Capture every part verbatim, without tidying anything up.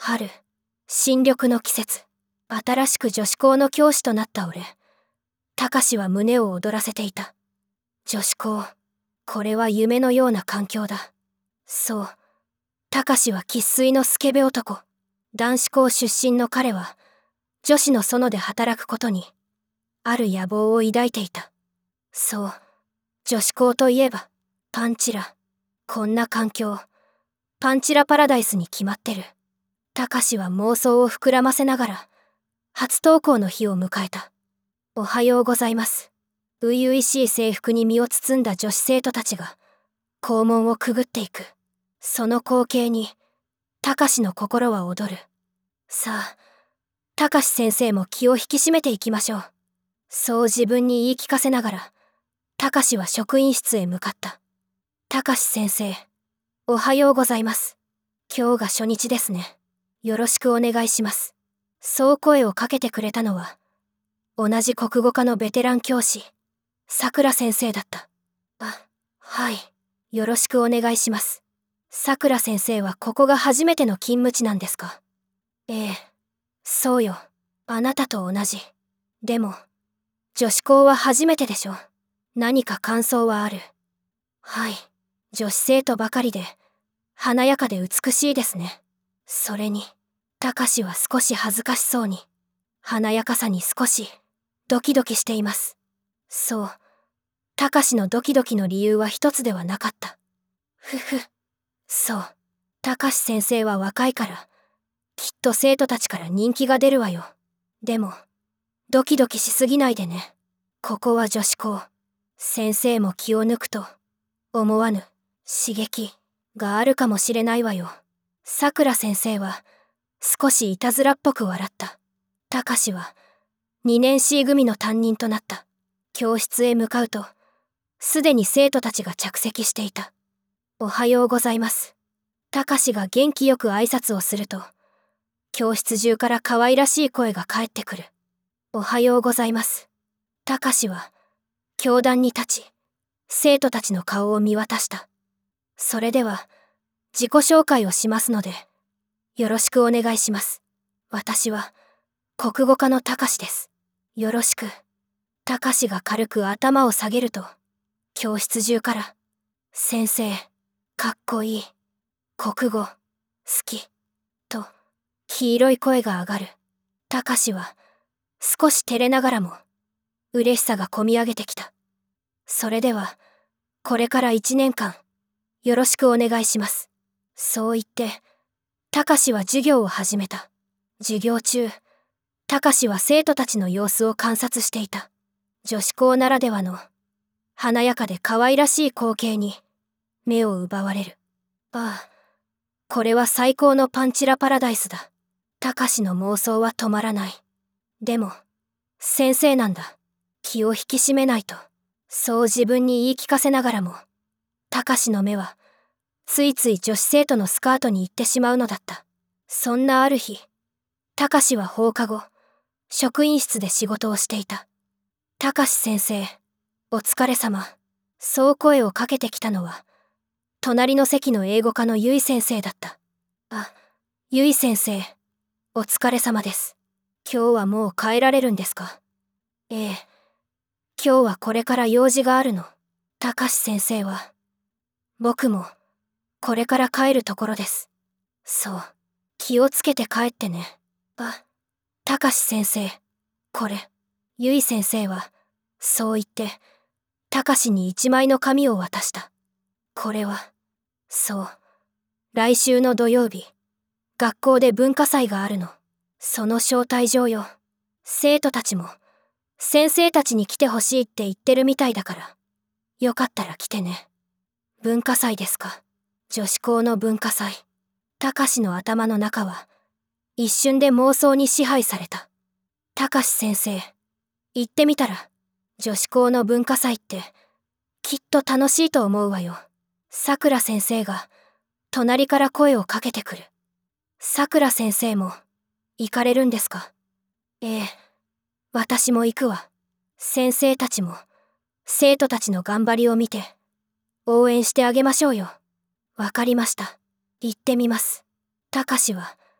春、新緑の季節。新しく女子校の教師となった俺、たかしは胸を躍らせていた。女子校、これは夢のような環境だ。そう、たかしは生粋のスケベ男。男子校出身の彼は、女子の園で働くことに、ある野望を抱いていた。そう、女子校といえば、パンチラ。こんな環境、パンチラパラダイスに決まってる。たかしは妄想を膨らませながら、初登校の日を迎えた。おはようございます。初々しい制服に身を包んだ女子生徒たちが、校門をくぐっていく。その光景に、たかしの心は躍る。さあ、たかし先生も気を引き締めていきましょう。そう自分に言い聞かせながら、たかしは職員室へ向かった。たかし先生、おはようございます。今日が初日ですね。よろしくお願いします。そう声をかけてくれたのは、同じ国語科のベテラン教師、さくら先生だった。あ、はい。よろしくお願いします。さくら先生はここが初めての勤務地なんですか？ええ。そうよ。あなたと同じ。でも、女子校は初めてでしょ。何か感想はある？はい。女子生徒ばかりで、華やかで美しいですね。それに、たかしは少し恥ずかしそうに、華やかさに少し、ドキドキしています。そう。たかしのドキドキの理由は一つではなかった。ふふ。そう。たかし先生は若いから、きっと生徒たちから人気が出るわよ。でも、ドキドキしすぎないでね。ここは女子校。先生も気を抜くと、思わぬ刺激があるかもしれないわよ。さくら先生は、少しいたずらっぽく笑った。たかしは、にねん C 組の担任となった。教室へ向かうと、すでに生徒たちが着席していた。おはようございます。たかしが元気よく挨拶をすると、教室中から可愛らしい声が返ってくる。おはようございます。たかしは、教壇に立ち、生徒たちの顔を見渡した。それでは、自己紹介をしますので、よろしくお願いします。私は、国語科のたかしです。よろしく。たかしが軽く頭を下げると、教室中から、先生、かっこいい、国語、好き、と、黄色い声が上がる。たかしは、少し照れながらも、嬉しさがこみ上げてきた。それでは、これから一年間、よろしくお願いします。そう言って、たかしは授業を始めた。授業中、たかしは生徒たちの様子を観察していた。女子校ならではの、華やかで可愛らしい光景に、目を奪われる。ああ、これは最高のパンチラパラダイスだ。たかしの妄想は止まらない。でも、先生なんだ。気を引き締めないと。そう自分に言い聞かせながらも、たかしの目は、ついつい女子生徒のスカートに行ってしまうのだった。そんなある日、たかしは放課後、職員室で仕事をしていた。たかし先生、お疲れ様。そう声をかけてきたのは、隣の席の英語科のゆい先生だった。あ、ゆい先生、お疲れ様です。今日はもう帰られるんですか？ええ。今日はこれから用事があるの。たかし先生は、僕も、これから帰るところです。そう、気をつけて帰ってね。あ、たかし先生、これ、ゆい先生は、そう言って、たかしに一枚の紙を渡した。これは、そう、来週の土曜日、学校で文化祭があるの。その招待状よ。生徒たちも、先生たちに来てほしいって言ってるみたいだから、よかったら来てね。文化祭ですか。女子校の文化祭。たかしの頭の中は、一瞬で妄想に支配された。たかし先生、言ってみたら、女子校の文化祭って、きっと楽しいと思うわよ。さくら先生が、隣から声をかけてくる。さくら先生も、行かれるんですか？ええ、私も行くわ。先生たちも、生徒たちの頑張りを見て、応援してあげましょうよ。わかりました。行ってみます。たかしは、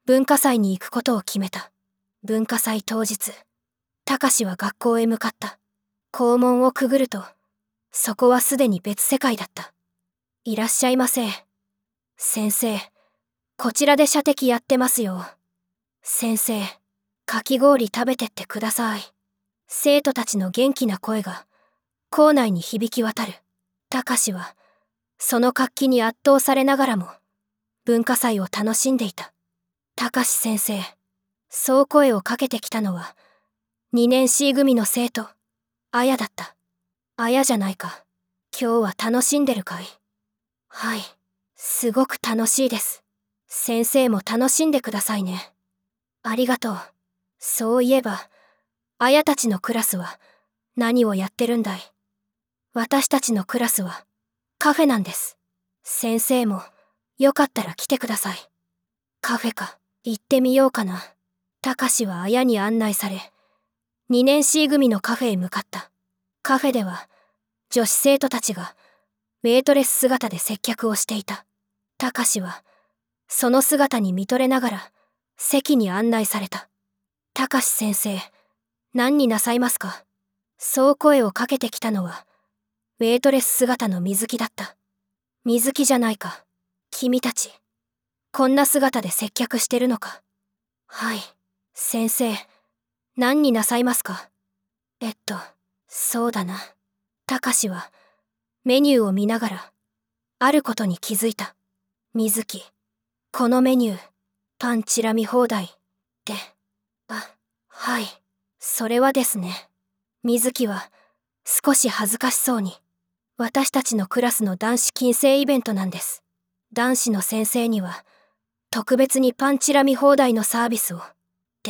文化祭に行くことを決めた。文化祭当日、たかしは学校へ向かった。校門をくぐると、そこはすでに別世界だった。いらっしゃいませ。先生、こちらで射的やってますよ。先生、かき氷食べてってください。生徒たちの元気な声が校内に響き渡る。たかしはその活気に圧倒されながらも文化祭を楽しんでいた。たかし先生、そう声をかけてきたのはにねん C 組の生徒あやだった。あやじゃないか。今日は楽しんでるかい？はい、すごく楽しいです。先生も楽しんでくださいね。ありがとう。そういえばあやたちのクラスは何をやってるんだい？私たちのクラスはカフェなんです。先生もよかったら来てください。カフェか、行ってみようかな。たかしはあやに案内され、にねん C 組のカフェへ向かった。カフェでは女子生徒たちがウェイトレス姿で接客をしていた。たかしはその姿に見とれながら席に案内された。たかし先生、何になさいますか？そう声をかけてきたのはウェイトレス姿の水木だった。水木じゃないか。君たち、こんな姿で接客してるのか？はい、先生、何になさいますか？えっと、そうだな。たかしはメニューを見ながらあることに気づいた。水木、このメニュー、パンチラ見放題って。あ、はい、それはですね。水木は少し恥ずかしそうに。私たちのクラスの男子禁制イベントなんです。男子の先生には特別にパンチラ見放題のサービスを。って、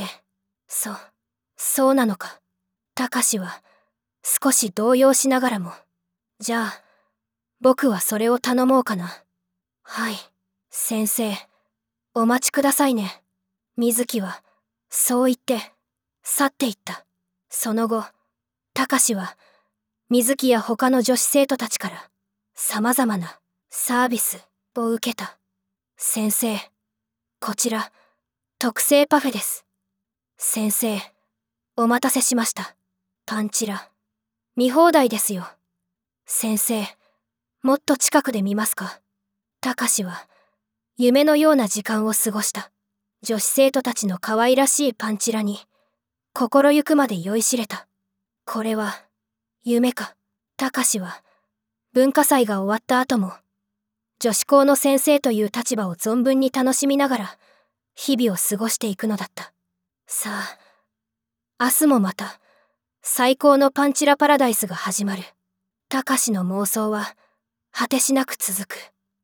そう、そうなのか。たかしは少し動揺しながらも、じゃあ、僕はそれを頼もうかな。はい、先生、お待ちくださいね。水木はそう言って去っていった。その後、たかしは水木や他の女子生徒たちから様々なサービスを受けた。先生、こちら特製パフェです。先生、お待たせしました。パンチラ見放題ですよ。先生、もっと近くで見ますか？たかしは夢のような時間を過ごした。女子生徒たちの可愛らしいパンチラに心ゆくまで酔いしれた。これは夢か。たかしは文化祭が終わった後も女子校の先生という立場を存分に楽しみながら日々を過ごしていくのだった。さあ、明日もまた最高のパンチラパラダイスが始まる。たかしの妄想は果てしなく続く。